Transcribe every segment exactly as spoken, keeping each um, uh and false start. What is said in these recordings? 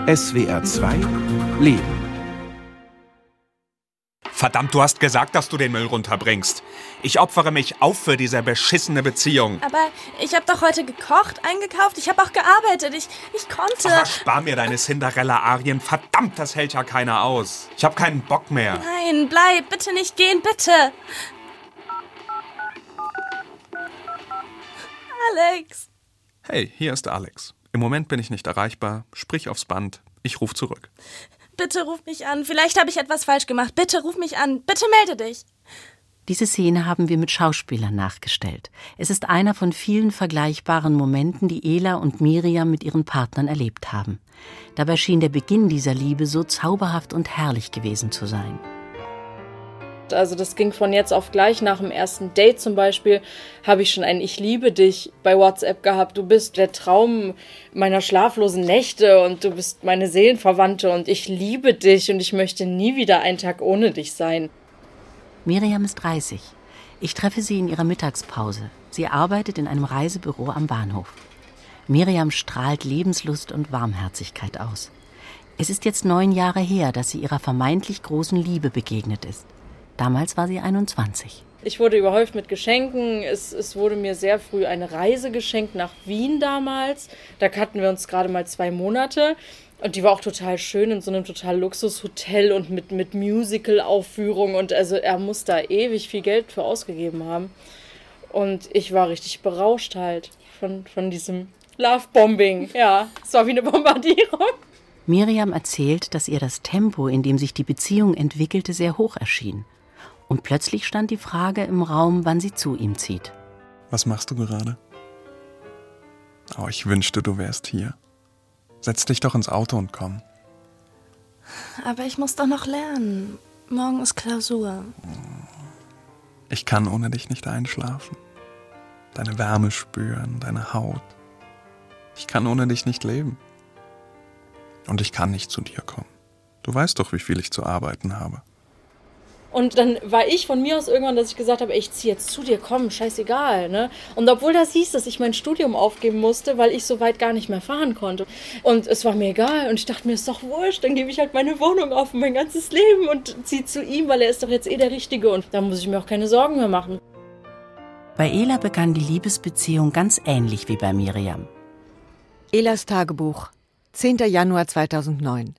S W R zwei Leben. Verdammt, du hast gesagt, dass du den Müll runterbringst. Ich opfere mich auf für diese beschissene Beziehung. Aber ich habe doch heute gekocht, eingekauft, ich habe auch gearbeitet, ich, ich konnte... Ach, spar mir deine Cinderella-Arien. Verdammt, das hält ja keiner aus. Ich habe keinen Bock mehr. Nein, bleib, bitte nicht gehen, bitte. Alex. Hey, hier ist Alex. Im Moment bin ich nicht erreichbar. Sprich aufs Band. Ich rufe zurück. Bitte ruf mich an. Vielleicht habe ich etwas falsch gemacht. Bitte ruf mich an. Bitte melde dich. Diese Szene haben wir mit Schauspielern nachgestellt. Es ist einer von vielen vergleichbaren Momenten, die Ela und Miriam mit ihren Partnern erlebt haben. Dabei schien der Beginn dieser Liebe so zauberhaft und herrlich gewesen zu sein. Also das ging von jetzt auf gleich. Nach dem ersten Date zum Beispiel habe ich schon ein Ich liebe dich bei WhatsApp gehabt. Du bist der Traum meiner schlaflosen Nächte und du bist meine Seelenverwandte und ich liebe dich und ich möchte nie wieder einen Tag ohne dich sein. Miriam ist dreißig. Ich treffe sie in ihrer Mittagspause. Sie arbeitet in einem Reisebüro am Bahnhof. Miriam strahlt Lebenslust und Warmherzigkeit aus. Es ist jetzt neun Jahre her, dass sie ihrer vermeintlich großen Liebe begegnet ist. Damals war sie einundzwanzig. Ich wurde überhäuft mit Geschenken. Es, es wurde mir sehr früh eine Reise geschenkt nach Wien damals. Da hatten wir uns gerade mal zwei Monate. Und die war auch total schön in so einem total Luxushotel und mit, mit Musical-Aufführung. Und also er muss da ewig viel Geld für ausgegeben haben. Und ich war richtig berauscht halt von, von diesem Love-Bombing. Ja, es war wie eine Bombardierung. Miriam erzählt, dass ihr das Tempo, in dem sich die Beziehung entwickelte, sehr hoch erschien. Und plötzlich stand die Frage im Raum, wann sie zu ihm zieht. Was machst du gerade? Oh, ich wünschte, du wärst hier. Setz dich doch ins Auto und komm. Aber ich muss doch noch lernen. Morgen ist Klausur. Ich kann ohne dich nicht einschlafen. Deine Wärme spüren, deine Haut. Ich kann ohne dich nicht leben. Und ich kann nicht zu dir kommen. Du weißt doch, wie viel ich zu arbeiten habe. Und dann war ich von mir aus irgendwann, dass ich gesagt habe, ey, ich ziehe jetzt zu dir, komm, scheißegal. Ne? Und obwohl das hieß, dass ich mein Studium aufgeben musste, weil ich so weit gar nicht mehr fahren konnte. Und es war mir egal und ich dachte mir, ist doch wurscht, dann gebe ich halt meine Wohnung auf und mein ganzes Leben und ziehe zu ihm, weil er ist doch jetzt eh der Richtige und da muss ich mir auch keine Sorgen mehr machen. Bei Ela begann die Liebesbeziehung ganz ähnlich wie bei Miriam. Elas Tagebuch, zehnter Januar zweitausendneun.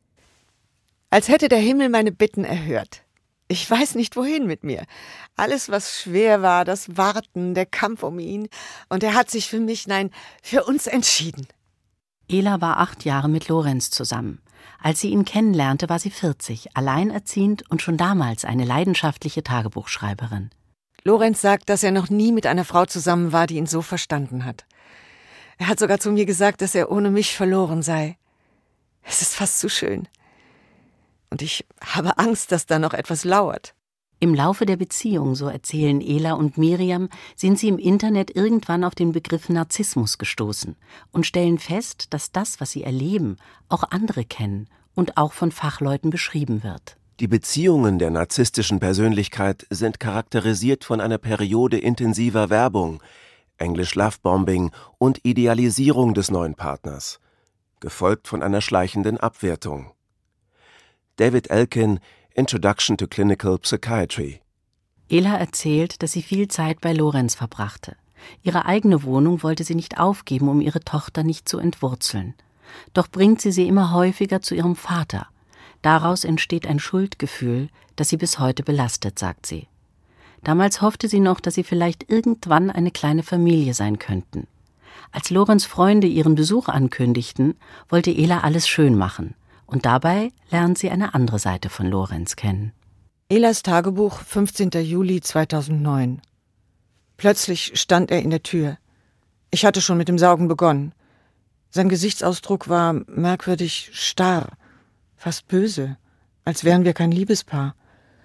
Als hätte der Himmel meine Bitten erhört. Ich weiß nicht, wohin mit mir. Alles, was schwer war, das Warten, der Kampf um ihn. Und er hat sich für mich, nein, für uns entschieden. Ela war acht Jahre mit Lorenz zusammen. Als sie ihn kennenlernte, war sie vierzig, alleinerziehend und schon damals eine leidenschaftliche Tagebuchschreiberin. Lorenz sagt, dass er noch nie mit einer Frau zusammen war, die ihn so verstanden hat. Er hat sogar zu mir gesagt, dass er ohne mich verloren sei. Es ist fast zu schön. Und ich habe Angst, dass da noch etwas lauert. Im Laufe der Beziehung, so erzählen Ela und Miriam, sind sie im Internet irgendwann auf den Begriff Narzissmus gestoßen und stellen fest, dass das, was sie erleben, auch andere kennen und auch von Fachleuten beschrieben wird. Die Beziehungen der narzisstischen Persönlichkeit sind charakterisiert von einer Periode intensiver Werbung, Englisch Lovebombing und Idealisierung des neuen Partners, gefolgt von einer schleichenden Abwertung. David Elkin, Introduction to Clinical Psychiatry. Ela erzählt, dass sie viel Zeit bei Lorenz verbrachte. Ihre eigene Wohnung wollte sie nicht aufgeben, um ihre Tochter nicht zu entwurzeln. Doch bringt sie sie immer häufiger zu ihrem Vater. Daraus entsteht ein Schuldgefühl, das sie bis heute belastet, sagt sie. Damals hoffte sie noch, dass sie vielleicht irgendwann eine kleine Familie sein könnten. Als Lorenz Freunde ihren Besuch ankündigten, wollte Ela alles schön machen. Und dabei lernt sie eine andere Seite von Lorenz kennen. Elas Tagebuch, fünfzehnter Juli zweitausendneun. Plötzlich stand er in der Tür. Ich hatte schon mit dem Saugen begonnen. Sein Gesichtsausdruck war merkwürdig starr, fast böse, als wären wir kein Liebespaar.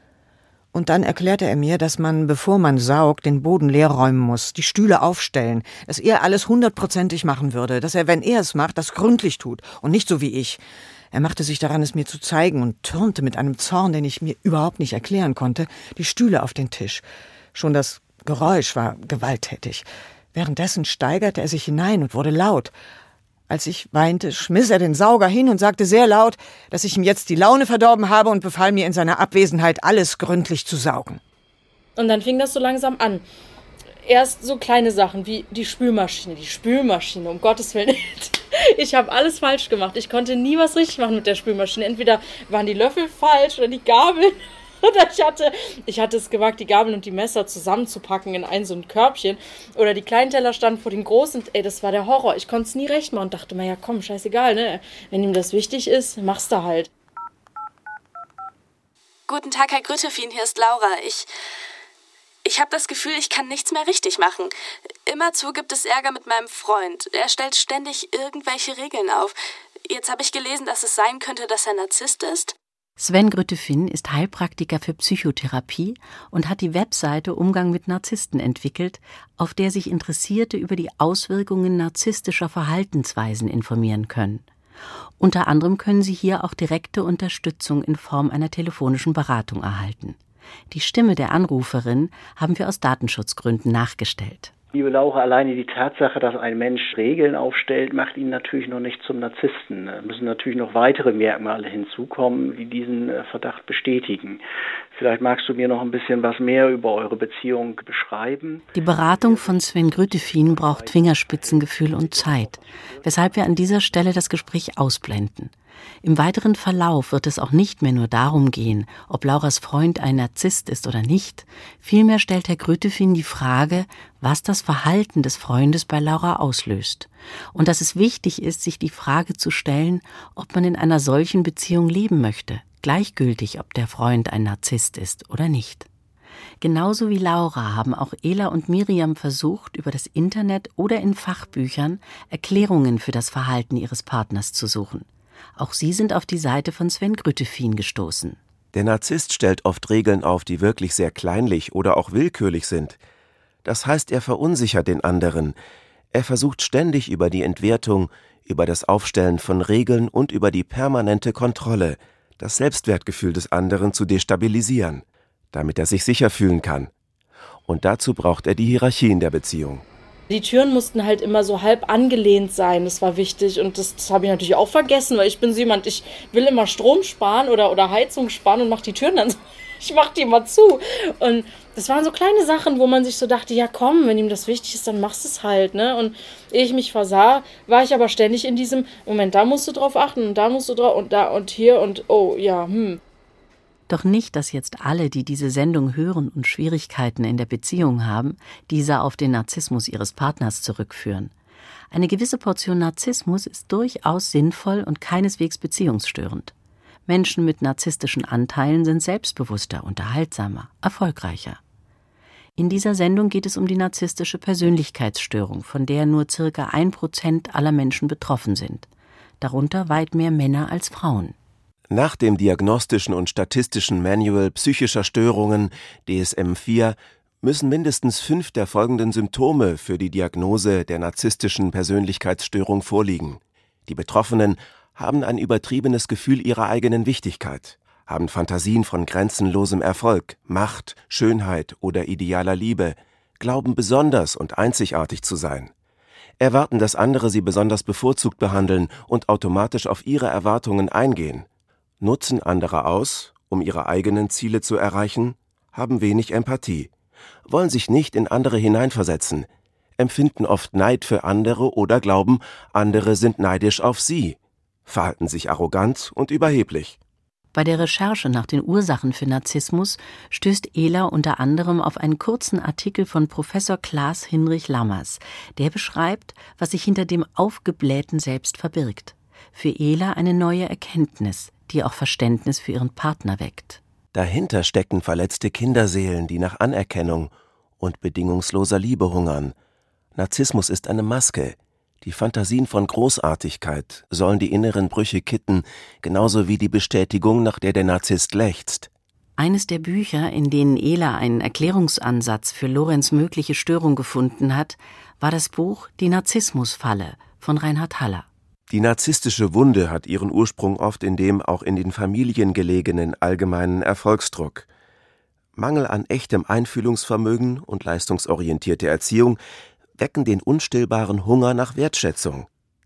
Und dann erklärte er mir, dass man, bevor man saugt, den Boden leer räumen muss, die Stühle aufstellen, dass er alles hundertprozentig machen würde, dass er, wenn er es macht, das gründlich tut und nicht so wie ich. Er machte sich daran, es mir zu zeigen und türmte mit einem Zorn, den ich mir überhaupt nicht erklären konnte, die Stühle auf den Tisch. Schon das Geräusch war gewalttätig. Währenddessen steigerte er sich hinein und wurde laut. Als ich weinte, schmiss er den Sauger hin und sagte sehr laut, dass ich ihm jetzt die Laune verdorben habe und befahl mir in seiner Abwesenheit, alles gründlich zu saugen. Und dann fing das so langsam an. Erst so kleine Sachen wie die Spülmaschine. Die Spülmaschine, um Gottes Willen. Ich habe alles falsch gemacht. Ich konnte nie was richtig machen mit der Spülmaschine. Entweder waren die Löffel falsch oder die Gabeln. Oder ich hatte, ich hatte es gewagt, die Gabeln und die Messer zusammenzupacken in ein so ein Körbchen. Oder die kleinen Teller standen vor den großen. Ey, das war der Horror. Ich konnte es nie recht machen und dachte mir, ja komm, scheißegal, ne? Wenn ihm das wichtig ist, mach's da halt. Guten Tag, Herr Grüttefin, hier ist Laura. Ich, ich habe das Gefühl, ich kann nichts mehr richtig machen. Immerzu gibt es Ärger mit meinem Freund. Er stellt ständig irgendwelche Regeln auf. Jetzt habe ich gelesen, dass es sein könnte, dass er Narzisst ist. Sven Grüttefin ist Heilpraktiker für Psychotherapie und hat die Webseite Umgang mit Narzissten entwickelt, auf der sich Interessierte über die Auswirkungen narzisstischer Verhaltensweisen informieren können. Unter anderem können sie hier auch direkte Unterstützung in Form einer telefonischen Beratung erhalten. Die Stimme der Anruferin haben wir aus Datenschutzgründen nachgestellt. Liebe Laura, alleine die Tatsache, dass ein Mensch Regeln aufstellt, macht ihn natürlich noch nicht zum Narzissten. Da müssen natürlich noch weitere Merkmale hinzukommen, die diesen Verdacht bestätigen. Vielleicht magst du mir noch ein bisschen was mehr über eure Beziehung beschreiben. Die Beratung von Sven Grüttefin braucht Fingerspitzengefühl und Zeit, weshalb wir an dieser Stelle das Gespräch ausblenden. Im weiteren Verlauf wird es auch nicht mehr nur darum gehen, ob Lauras Freund ein Narzisst ist oder nicht. Vielmehr stellt Herr Grüttefin die Frage, was das Verhalten des Freundes bei Laura auslöst. Und dass es wichtig ist, sich die Frage zu stellen, ob man in einer solchen Beziehung leben möchte, gleichgültig, ob der Freund ein Narzisst ist oder nicht. Genauso wie Laura haben auch Ela und Miriam versucht, über das Internet oder in Fachbüchern Erklärungen für das Verhalten ihres Partners zu suchen. Auch sie sind auf die Seite von Sven Grüttefin gestoßen. Der Narzisst stellt oft Regeln auf, die wirklich sehr kleinlich oder auch willkürlich sind. Das heißt, er verunsichert den anderen. Er versucht ständig über die Entwertung, über das Aufstellen von Regeln und über die permanente Kontrolle, das Selbstwertgefühl des anderen zu destabilisieren, damit er sich sicher fühlen kann. Und dazu braucht er die Hierarchie in der Beziehung. Die Türen mussten halt immer so halb angelehnt sein, das war wichtig und das, das habe ich natürlich auch vergessen, weil ich bin so jemand, ich will immer Strom sparen oder, oder Heizung sparen und mache die Türen dann so, ich mache die immer zu. Und das waren so kleine Sachen, wo man sich so dachte, ja komm, wenn ihm das wichtig ist, dann machst du es halt, ne? Und ehe ich mich versah, war ich aber ständig in diesem, Moment, da musst du drauf achten und da musst du drauf und da und hier und oh, ja, hm. Doch nicht, dass jetzt alle, die diese Sendung hören und Schwierigkeiten in der Beziehung haben, diese auf den Narzissmus ihres Partners zurückführen. Eine gewisse Portion Narzissmus ist durchaus sinnvoll und keineswegs beziehungsstörend. Menschen mit narzisstischen Anteilen sind selbstbewusster, unterhaltsamer, erfolgreicher. In dieser Sendung geht es um die narzisstische Persönlichkeitsstörung, von der nur circa ein Prozent aller Menschen betroffen sind. Darunter weit mehr Männer als Frauen. Nach dem Diagnostischen und Statistischen Manual psychischer Störungen D S M vier müssen mindestens fünf der folgenden Symptome für die Diagnose der narzisstischen Persönlichkeitsstörung vorliegen. Die Betroffenen haben ein übertriebenes Gefühl ihrer eigenen Wichtigkeit, haben Fantasien von grenzenlosem Erfolg, Macht, Schönheit oder idealer Liebe, glauben besonders und einzigartig zu sein, erwarten, dass andere sie besonders bevorzugt behandeln und automatisch auf ihre Erwartungen eingehen, nutzen andere aus, um ihre eigenen Ziele zu erreichen, haben wenig Empathie, wollen sich nicht in andere hineinversetzen, empfinden oft Neid für andere oder glauben, andere sind neidisch auf sie, verhalten sich arrogant und überheblich. Bei der Recherche nach den Ursachen für Narzissmus stößt Ela unter anderem auf einen kurzen Artikel von Professor Klaas Hinrich Lammers, der beschreibt, was sich hinter dem aufgeblähten Selbst verbirgt. Für Ela eine neue Erkenntnis, die auch Verständnis für ihren Partner weckt. Dahinter stecken verletzte Kinderseelen, die nach Anerkennung und bedingungsloser Liebe hungern. Narzissmus ist eine Maske. Die Fantasien von Großartigkeit sollen die inneren Brüche kitten, genauso wie die Bestätigung, nach der der Narzisst lechzt. Eines der Bücher, in denen Ela einen Erklärungsansatz für Lorenz' mögliche Störung gefunden hat, war das Buch Die Narzissmusfalle von Reinhard Haller. Die narzisstische Wunde hat ihren Ursprung oft in dem auch in den Familien gelegenen allgemeinen Erfolgsdruck. Mangel an echtem Einfühlungsvermögen und leistungsorientierte Erziehung wecken den unstillbaren Hunger nach Wertschätzung.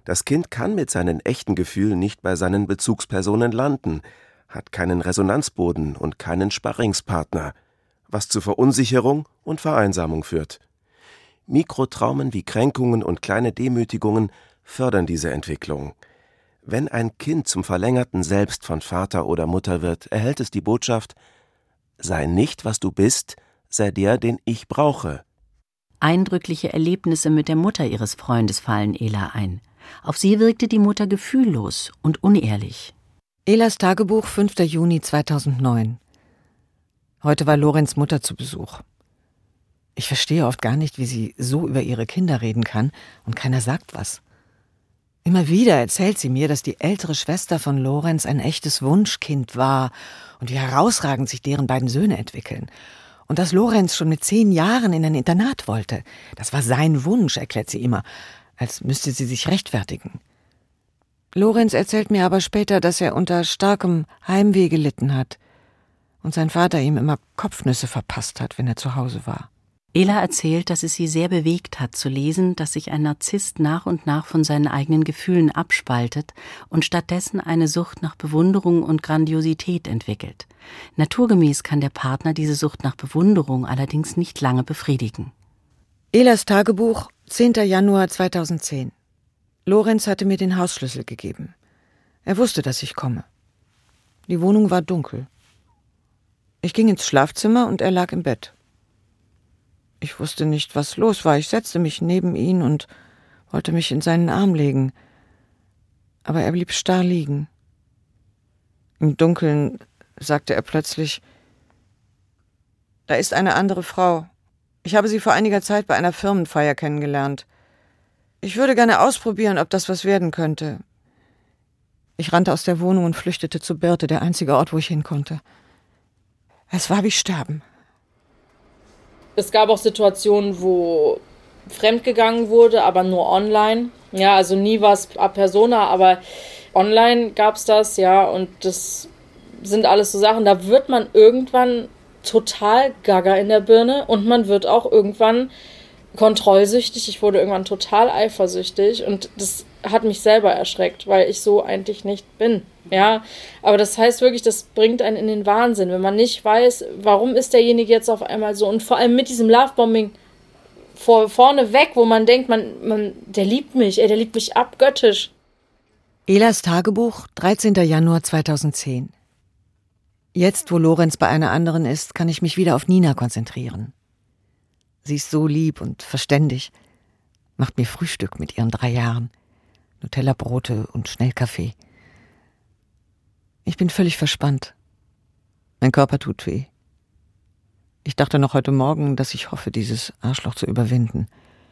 Das Kind kann mit seinen echten Gefühlen nicht bei seinen Bezugspersonen landen, hat keinen Resonanzboden und keinen Sparringspartner, was zu Verunsicherung und Vereinsamung führt. Mikrotraumen wie Kränkungen und kleine Demütigungen fördern diese Entwicklung. Wenn ein Kind zum verlängerten Selbst von Vater oder Mutter wird, erhält es die Botschaft: Sei nicht, was du bist, sei der, den ich brauche. Eindrückliche Erlebnisse mit der Mutter ihres Freundes fallen Ela ein. Auf sie wirkte die Mutter gefühllos und unehrlich. Elas Tagebuch, fünfter Juni zweitausendneun. Heute war Lorenz Mutter zu Besuch. Ich verstehe oft gar nicht, wie sie so über ihre Kinder reden kann und keiner sagt was. Immer wieder erzählt sie mir, dass die ältere Schwester von Lorenz ein echtes Wunschkind war und wie herausragend sich deren beiden Söhne entwickeln. Und dass Lorenz schon mit zehn Jahren in ein Internat wollte. Das war sein Wunsch, erklärt sie immer, als müsste sie sich rechtfertigen. Lorenz erzählt mir aber später, dass er unter starkem Heimweh gelitten hat und sein Vater ihm immer Kopfnüsse verpasst hat, wenn er zu Hause war. Ela erzählt, dass es sie sehr bewegt hat, zu lesen, dass sich ein Narzisst nach und nach von seinen eigenen Gefühlen abspaltet und stattdessen eine Sucht nach Bewunderung und Grandiosität entwickelt. Naturgemäß kann der Partner diese Sucht nach Bewunderung allerdings nicht lange befriedigen. Elas Tagebuch, zehnter Januar zweitausendzehn. Lorenz hatte mir den Hausschlüssel gegeben. Er wusste, dass ich komme. Die Wohnung war dunkel. Ich ging ins Schlafzimmer und er lag im Bett. Ich wusste nicht, was los war. Ich setzte mich neben ihn und wollte mich in seinen Arm legen. Aber er blieb starr liegen. Im Dunkeln sagte er plötzlich: Da ist eine andere Frau. Ich habe sie vor einiger Zeit bei einer Firmenfeier kennengelernt. Ich würde gerne ausprobieren, ob das was werden könnte. Ich rannte aus der Wohnung und flüchtete zu Birte, der einzige Ort, wo ich hin konnte. Es war wie Sterben. Es gab auch Situationen, wo fremdgegangen wurde, aber nur online. Ja, also nie war es a persona, aber online gab es das, ja. Und das sind alles so Sachen, da wird man irgendwann total gaga in der Birne und man wird auch irgendwann kontrollsüchtig. Ich wurde irgendwann total eifersüchtig und das hat mich selber erschreckt, weil ich so eigentlich nicht bin. Ja, aber das heißt wirklich, das bringt einen in den Wahnsinn, wenn man nicht weiß, warum ist derjenige jetzt auf einmal so, und vor allem mit diesem Lovebombing vor, vorne weg, wo man denkt, man, man, der liebt mich, ey, der liebt mich abgöttisch. Elas Tagebuch, dreizehnter Januar zweitausendzehn. Jetzt, wo Lorenz bei einer anderen ist, kann ich mich wieder auf Nina konzentrieren. Sie ist so lieb und verständig, macht mir Frühstück mit ihren drei Jahren, Nutella-Brote und Schnellkaffee. Ich bin völlig verspannt. Mein Körper tut weh. Ich dachte noch heute Morgen, dass ich hoffe, dieses Arschloch zu überwinden.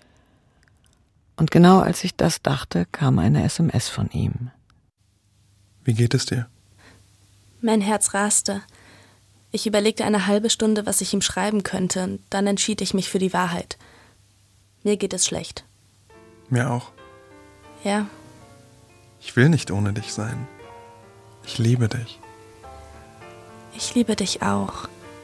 Und genau als ich das dachte, kam eine S M S von ihm. Wie geht es dir? Mein Herz raste. Ich überlegte eine halbe Stunde, was ich ihm schreiben könnte, und dann entschied ich mich für die Wahrheit. Mir geht es schlecht. Mir auch. Ja. Ich will nicht ohne dich sein. Ich liebe dich. Ich liebe dich auch.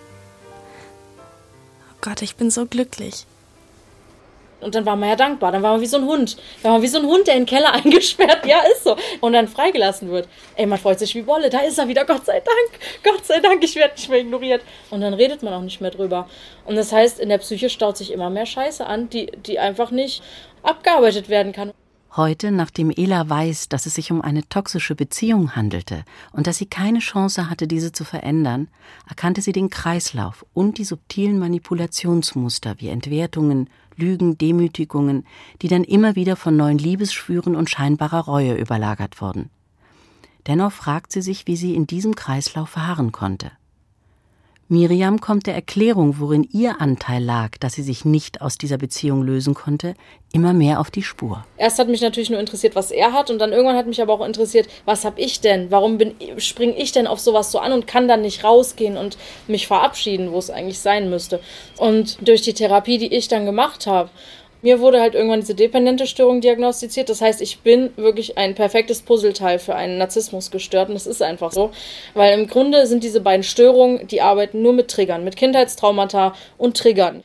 Oh Gott, ich bin so glücklich. Und dann war man ja dankbar, dann war man wie so ein Hund. Dann war man wie so ein Hund, der in den Keller eingesperrt, ja, ist so. Und dann freigelassen wird. Ey, man freut sich wie Bolle, da ist er wieder, Gott sei Dank. Gott sei Dank, ich werde nicht mehr ignoriert. Und dann redet man auch nicht mehr drüber. Und das heißt, in der Psyche staut sich immer mehr Scheiße an, die, die einfach nicht abgearbeitet werden kann. Heute, nachdem Ela weiß, dass es sich um eine toxische Beziehung handelte und dass sie keine Chance hatte, diese zu verändern, erkannte sie den Kreislauf und die subtilen Manipulationsmuster wie Entwertungen, Lügen, Demütigungen, die dann immer wieder von neuen Liebesschwüren und scheinbarer Reue überlagert wurden. Dennoch fragt sie sich, wie sie in diesem Kreislauf verharren konnte. Miriam kommt der Erklärung, worin ihr Anteil lag, dass sie sich nicht aus dieser Beziehung lösen konnte, immer mehr auf die Spur. Erst hat mich natürlich nur interessiert, was er hat, und dann irgendwann hat mich aber auch interessiert, was habe ich denn? Warum bin, springe ich denn auf sowas so an und kann dann nicht rausgehen und mich verabschieden, wo es eigentlich sein müsste? Und durch die Therapie, die ich dann gemacht habe, mir wurde halt irgendwann diese dependente Störung diagnostiziert. Das heißt, ich bin wirklich ein perfektes Puzzleteil für einen Narzissmusgestörten. Das ist einfach so. Weil im Grunde sind diese beiden Störungen, die arbeiten nur mit Triggern, mit Kindheitstraumata und Triggern.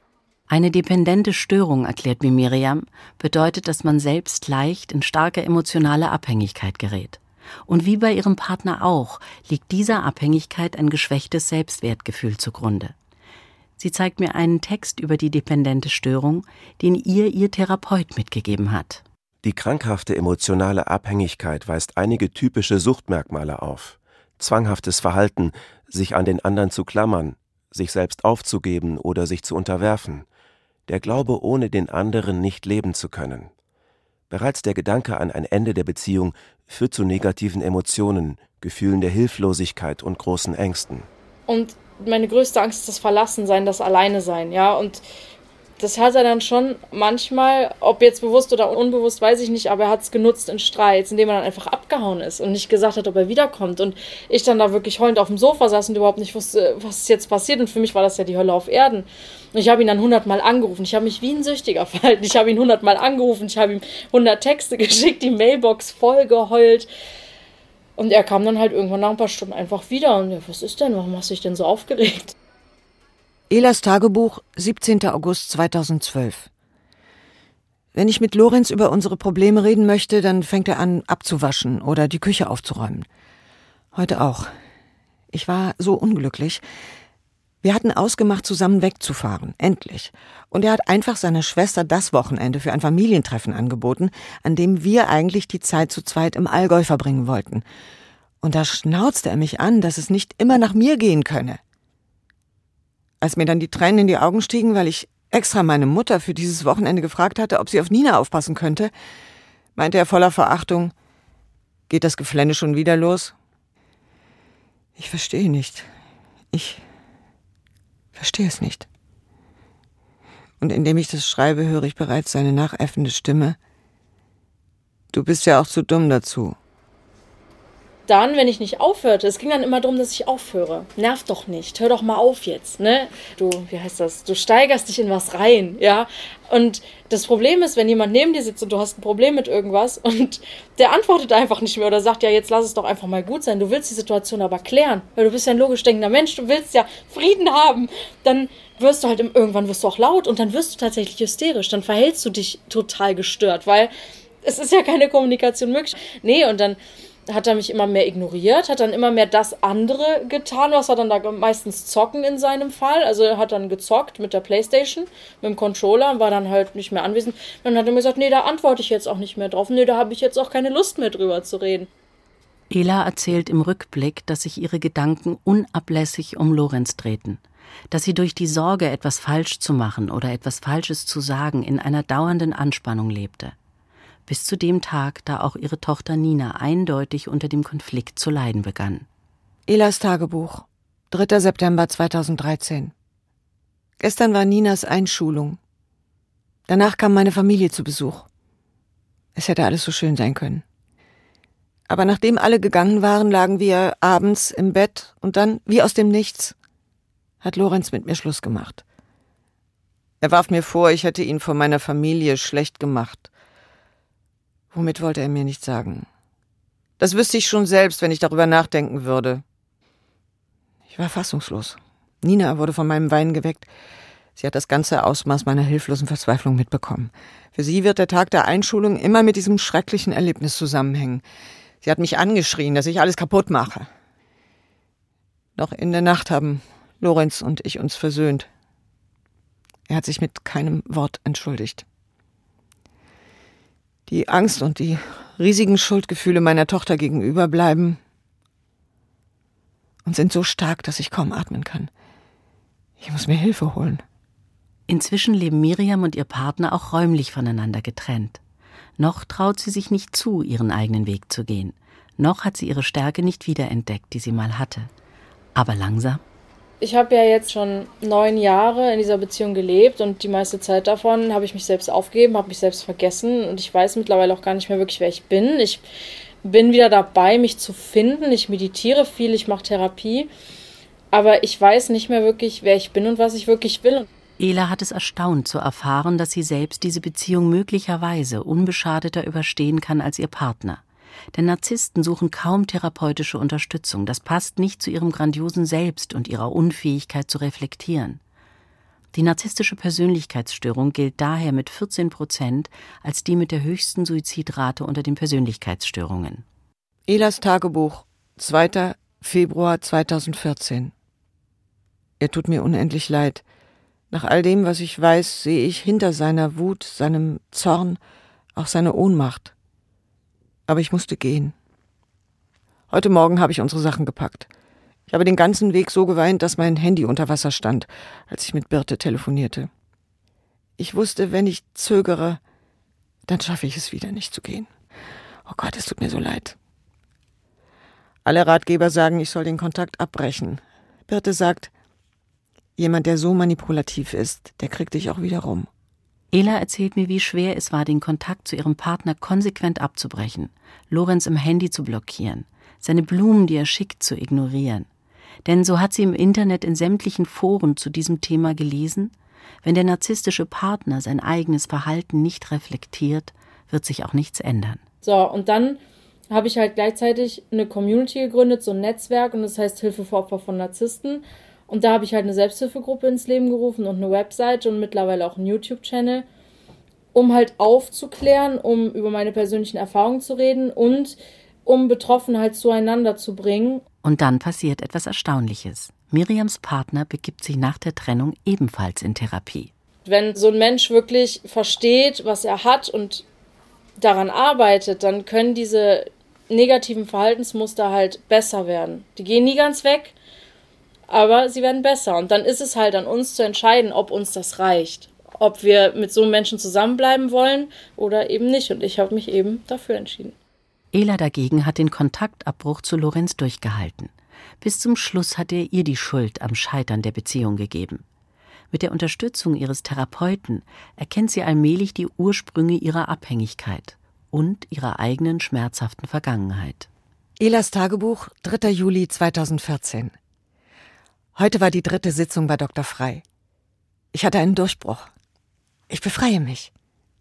Eine dependente Störung, erklärt mir Miriam, bedeutet, dass man selbst leicht in starke emotionale Abhängigkeit gerät. Und wie bei ihrem Partner auch, liegt dieser Abhängigkeit ein geschwächtes Selbstwertgefühl zugrunde. Sie zeigt mir einen Text über die dependente Störung, den ihr ihr Therapeut mitgegeben hat. Die krankhafte emotionale Abhängigkeit weist einige typische Suchtmerkmale auf. Zwanghaftes Verhalten, sich an den anderen zu klammern, sich selbst aufzugeben oder sich zu unterwerfen. Der Glaube, ohne den anderen nicht leben zu können. Bereits der Gedanke an ein Ende der Beziehung führt zu negativen Emotionen, Gefühlen der Hilflosigkeit und großen Ängsten. Und meine größte Angst ist das Verlassensein, das Alleine-Sein, ja, und das hat er dann schon manchmal, ob jetzt bewusst oder unbewusst, weiß ich nicht, aber er hat es genutzt in Streits, indem er dann einfach abgehauen ist und nicht gesagt hat, ob er wiederkommt. Und ich dann da wirklich heulend auf dem Sofa saß und überhaupt nicht wusste, was jetzt passiert. Und für mich war das ja die Hölle auf Erden. Und ich habe ihn dann hundertmal angerufen. Ich habe mich wie ein Süchtiger verhalten. Ich habe ihn hundertmal angerufen. Ich habe ihm hundert Texte geschickt, die Mailbox voll geheult. Und er kam dann halt irgendwann nach ein paar Stunden einfach wieder. Und ja, was ist denn? Warum hast du dich denn so aufgeregt? Elas Tagebuch, siebzehnter August zweitausendzwölf. Wenn ich mit Lorenz über unsere Probleme reden möchte, dann fängt er an, abzuwaschen oder die Küche aufzuräumen. Heute auch. Ich war so unglücklich. Wir hatten ausgemacht, zusammen wegzufahren. Endlich. Und er hat einfach seiner Schwester das Wochenende für ein Familientreffen angeboten, an dem wir eigentlich die Zeit zu zweit im Allgäu verbringen wollten. Und da schnauzte er mich an, dass es nicht immer nach mir gehen könne. Als mir dann die Tränen in die Augen stiegen, weil ich extra meine Mutter für dieses Wochenende gefragt hatte, ob sie auf Nina aufpassen könnte, meinte er voller Verachtung, geht das Geflänne schon wieder los? Ich verstehe nicht. Ich verstehe es nicht. Und indem ich das schreibe, höre ich bereits seine nachäffende Stimme. Du bist ja auch zu dumm dazu. Dann, wenn ich nicht aufhörte, es ging dann immer darum, dass ich aufhöre. Nerv doch nicht, hör doch mal auf jetzt, ne? Du, wie heißt das? Du steigerst dich in was rein, ja? Und das Problem ist, wenn jemand neben dir sitzt und du hast ein Problem mit irgendwas und der antwortet einfach nicht mehr oder sagt, ja, jetzt lass es doch einfach mal gut sein. Du willst die Situation aber klären, weil du bist ja ein logisch denkender Mensch, du willst ja Frieden haben. Dann wirst du halt, irgendwann wirst du auch laut und dann wirst du tatsächlich hysterisch. Dann verhältst du dich total gestört, weil es ist ja keine Kommunikation möglich. Nee, und dann hat er mich immer mehr ignoriert, hat dann immer mehr das andere getan, was er dann da meistens zocken in seinem Fall. Also er hat dann gezockt mit der Playstation, mit dem Controller und war dann halt nicht mehr anwesend. Dann hat er mir gesagt, nee, da antworte ich jetzt auch nicht mehr drauf. Nee, da habe ich jetzt auch keine Lust mehr drüber zu reden. Ela erzählt im Rückblick, dass sich ihre Gedanken unablässig um Lorenz drehten. Dass sie durch die Sorge, etwas falsch zu machen oder etwas Falsches zu sagen, in einer dauernden Anspannung lebte. Bis zu dem Tag, da auch ihre Tochter Nina eindeutig unter dem Konflikt zu leiden begann. Elas Tagebuch, dritter September zweitausenddreizehn. Gestern war Ninas Einschulung. Danach kam meine Familie zu Besuch. Es hätte alles so schön sein können. Aber nachdem alle gegangen waren, lagen wir abends im Bett und dann, wie aus dem Nichts, hat Lorenz mit mir Schluss gemacht. Er warf mir vor, ich hätte ihn vor meiner Familie schlecht gemacht. Womit wollte er mir nicht sagen? Das wüsste ich schon selbst, wenn ich darüber nachdenken würde. Ich war fassungslos. Nina wurde von meinem Weinen geweckt. Sie hat das ganze Ausmaß meiner hilflosen Verzweiflung mitbekommen. Für sie wird der Tag der Einschulung immer mit diesem schrecklichen Erlebnis zusammenhängen. Sie hat mich angeschrien, dass ich alles kaputt mache. Noch in der Nacht haben Lorenz und ich uns versöhnt. Er hat sich mit keinem Wort entschuldigt. Die Angst und die riesigen Schuldgefühle meiner Tochter gegenüber bleiben und sind so stark, dass ich kaum atmen kann. Ich muss mir Hilfe holen. Inzwischen leben Miriam und ihr Partner auch räumlich voneinander getrennt. Noch traut sie sich nicht zu, ihren eigenen Weg zu gehen. Noch hat sie ihre Stärke nicht wiederentdeckt, die sie mal hatte. Aber langsam. Ich habe ja jetzt schon neun Jahre in dieser Beziehung gelebt und die meiste Zeit davon habe ich mich selbst aufgegeben, habe mich selbst vergessen und ich weiß mittlerweile auch gar nicht mehr wirklich, wer ich bin. Ich bin wieder dabei, mich zu finden. Ich meditiere viel, ich mache Therapie, aber ich weiß nicht mehr wirklich, wer ich bin und was ich wirklich will. Ela hat es erstaunt zu erfahren, dass sie selbst diese Beziehung möglicherweise unbeschadeter überstehen kann als ihr Partner. Denn Narzissten suchen kaum therapeutische Unterstützung. Das passt nicht zu ihrem grandiosen Selbst und ihrer Unfähigkeit zu reflektieren. Die narzisstische Persönlichkeitsstörung gilt daher mit vierzehn Prozent als die mit der höchsten Suizidrate unter den Persönlichkeitsstörungen. Elas Tagebuch, zweiter Februar zweitausendvierzehn. Er tut mir unendlich leid. Nach all dem, was ich weiß, sehe ich hinter seiner Wut, seinem Zorn auch seine Ohnmacht. Aber ich musste gehen. Heute Morgen habe ich unsere Sachen gepackt. Ich habe den ganzen Weg so geweint, dass mein Handy unter Wasser stand, als ich mit Birte telefonierte. Ich wusste, wenn ich zögere, dann schaffe ich es wieder nicht zu gehen. Oh Gott, es tut mir so leid. Alle Ratgeber sagen, ich soll den Kontakt abbrechen. Birte sagt, jemand, der so manipulativ ist, der kriegt dich auch wieder rum. Ela erzählt mir, wie schwer es war, den Kontakt zu ihrem Partner konsequent abzubrechen, Lorenz im Handy zu blockieren, seine Blumen, die er schickt, zu ignorieren. Denn so hat sie im Internet in sämtlichen Foren zu diesem Thema gelesen, wenn der narzisstische Partner sein eigenes Verhalten nicht reflektiert, wird sich auch nichts ändern. So, und dann habe ich halt gleichzeitig eine Community gegründet, so ein Netzwerk, und das heißt Hilfe für Opfer von Narzissten. Und da habe ich halt eine Selbsthilfegruppe ins Leben gerufen und eine Webseite und mittlerweile auch einen YouTube-Channel, um halt aufzuklären, um über meine persönlichen Erfahrungen zu reden und um Betroffene halt zueinander zu bringen. Und dann passiert etwas Erstaunliches. Miriams Partner begibt sich nach der Trennung ebenfalls in Therapie. Wenn so ein Mensch wirklich versteht, was er hat und daran arbeitet, dann können diese negativen Verhaltensmuster halt besser werden. Die gehen nie ganz weg, aber sie werden besser. Und dann ist es halt an uns zu entscheiden, ob uns das reicht. Ob wir mit so einem Menschen zusammenbleiben wollen oder eben nicht. Und ich habe mich eben dafür entschieden. Ela dagegen hat den Kontaktabbruch zu Lorenz durchgehalten. Bis zum Schluss hat er ihr die Schuld am Scheitern der Beziehung gegeben. Mit der Unterstützung ihres Therapeuten erkennt sie allmählich die Ursprünge ihrer Abhängigkeit und ihrer eigenen schmerzhaften Vergangenheit. Elas Tagebuch, dritter Juli zweitausendvierzehn. Heute war die dritte Sitzung bei Doktor Frey. Ich hatte einen Durchbruch. Ich befreie mich.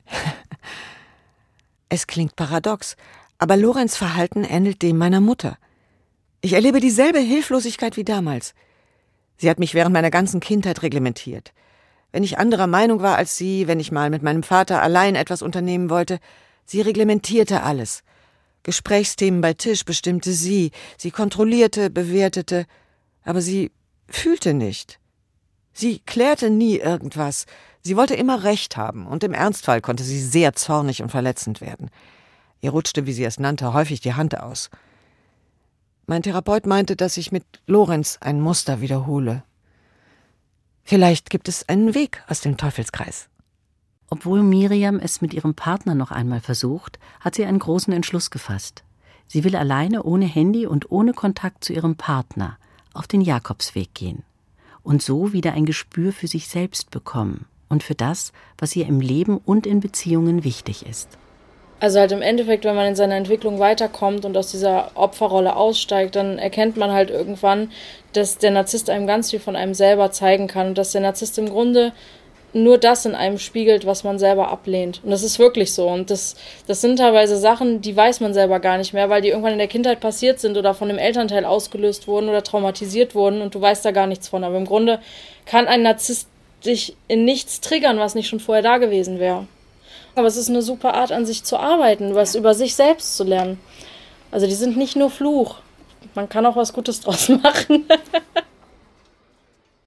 Es klingt paradox, aber Lorenz' Verhalten ähnelt dem meiner Mutter. Ich erlebe dieselbe Hilflosigkeit wie damals. Sie hat mich während meiner ganzen Kindheit reglementiert. Wenn ich anderer Meinung war als sie, wenn ich mal mit meinem Vater allein etwas unternehmen wollte, sie reglementierte alles. Gesprächsthemen bei Tisch bestimmte sie, sie kontrollierte, bewertete, aber sie fühlte nicht. Sie klärte nie irgendwas. Sie wollte immer Recht haben, und im Ernstfall konnte sie sehr zornig und verletzend werden. Ihr rutschte, wie sie es nannte, häufig die Hand aus. Mein Therapeut meinte, dass ich mit Lorenz ein Muster wiederhole. Vielleicht gibt es einen Weg aus dem Teufelskreis. Obwohl Miriam es mit ihrem Partner noch einmal versucht, hat sie einen großen Entschluss gefasst. Sie will alleine, ohne Handy und ohne Kontakt zu ihrem Partner, auf den Jakobsweg gehen und so wieder ein Gespür für sich selbst bekommen und für das, was ihr im Leben und in Beziehungen wichtig ist. Also halt im Endeffekt, wenn man in seiner Entwicklung weiterkommt und aus dieser Opferrolle aussteigt, dann erkennt man halt irgendwann, dass der Narzisst einem ganz viel von einem selber zeigen kann und dass der Narzisst im Grunde nur das in einem spiegelt, was man selber ablehnt. Und das ist wirklich so. Und das, das sind teilweise Sachen, die weiß man selber gar nicht mehr, weil die irgendwann in der Kindheit passiert sind oder von dem Elternteil ausgelöst wurden oder traumatisiert wurden und du weißt da gar nichts von. Aber im Grunde kann ein Narzisst dich in nichts triggern, was nicht schon vorher da gewesen wäre. Aber es ist eine super Art, an sich zu arbeiten, was über sich selbst zu lernen. Also die sind nicht nur Fluch. Man kann auch was Gutes draus machen.